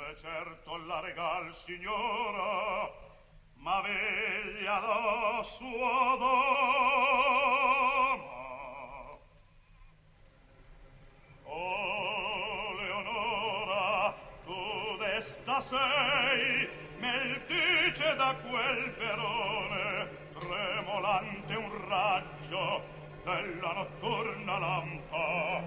certo la regal signora, ma veglia la sua dama. Oh, Leonora, tu desta sei, meltice da quel verone, tremolante un raggio della notturna lampa.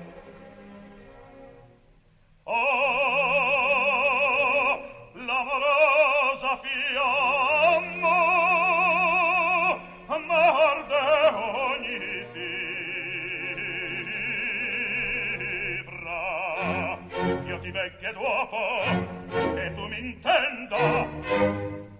Oh, l'amorosa fiamma morde ogni fibra. Io ti vegge dopo che tu mi intenda